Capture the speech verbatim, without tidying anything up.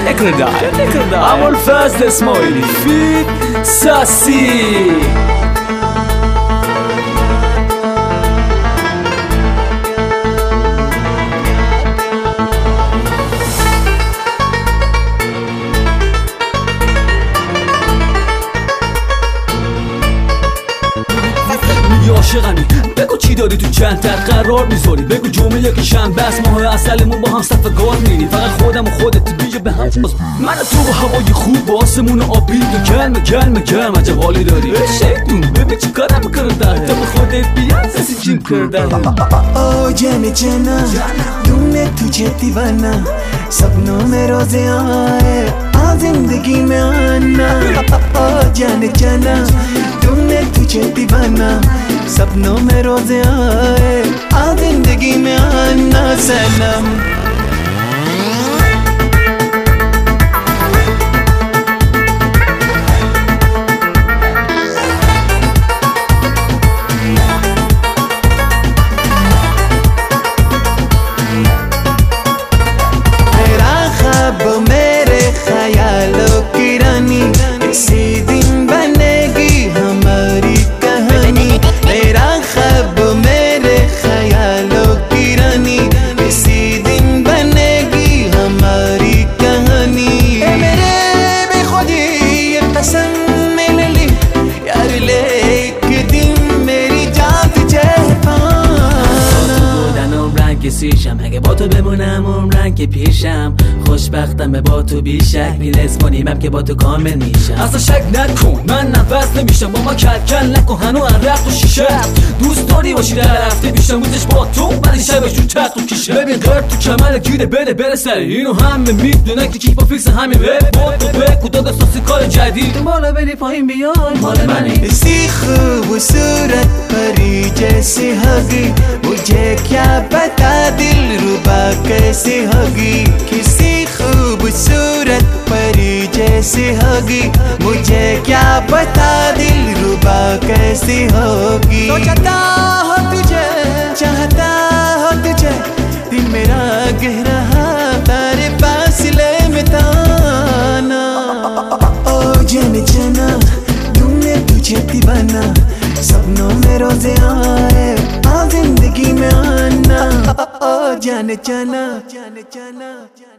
Nekredaj, nekredaj Amol Faz Desmoili Fit Sassi عاشقمی بگو چی داری تو چند تر قرار میذاری بگو جمعه یکیشن بس ماه اصلمون با هم صف گار میریم فقط خودم و خودت بیجه به هم من تو با هوای خوب با آسمون آبی تو کلمه کلمه کلمه عجب حالی داری شیطون ببین چی کارم کرده تو به خودت بیان سسی جیم کرده او جان جانا तूने तुझे दीवाना सपनों में रोजे आए आ जिंदगी में आना ओ जान जाना तूने तुझे दीवाना सपनों में रोजे आए आ जिंदगी में आना सनम मेरे ख्यालों की रानी किसी दिन बनेगी हमारी कहानी मेरा ख्वाब मेरे ख्यालों की रानी किसी दिन बनेगी हमारी कहानी मेरे बेखुदी ये कसम मैंने ली यार ले एक दिन मेरी जान तुझे पाना کسیشم اگه با تو بمونم عمرن که پیشم خوشبختم با تو بیشک میرسونیم که با تو کامل میشم اصلا شک نکن من نفس نمیشم با ما کل کل نکن هنو عرق تو شیشه دوست داری باشی در رفته بیشتم روزش با تو ولی شبش تو تخت و کیشه ببین قرد تو کمل گیره بده بره سر اینو همه میدونن که کیفا فیکس همین رب با تو بکو داد اساسی کار جدید بالا بری پایین بیای مال منی इसी खूबसूरत परी जैसी होगी मुझे क्या पता दिल रुबा कैसी होगी किसी खूबसूरत परी जैसी होगी मुझे क्या पता दिल रुबा कैसी होगी सोचता हो तुझे चाहता हो तुझे दिल मेरा कह रहा तारे फासले में ताना ओ जान जाना तूने तुझे दीवाना सपनों में रोजे आए आ जिंदगी में आना ओ जाने जाना जाने जाना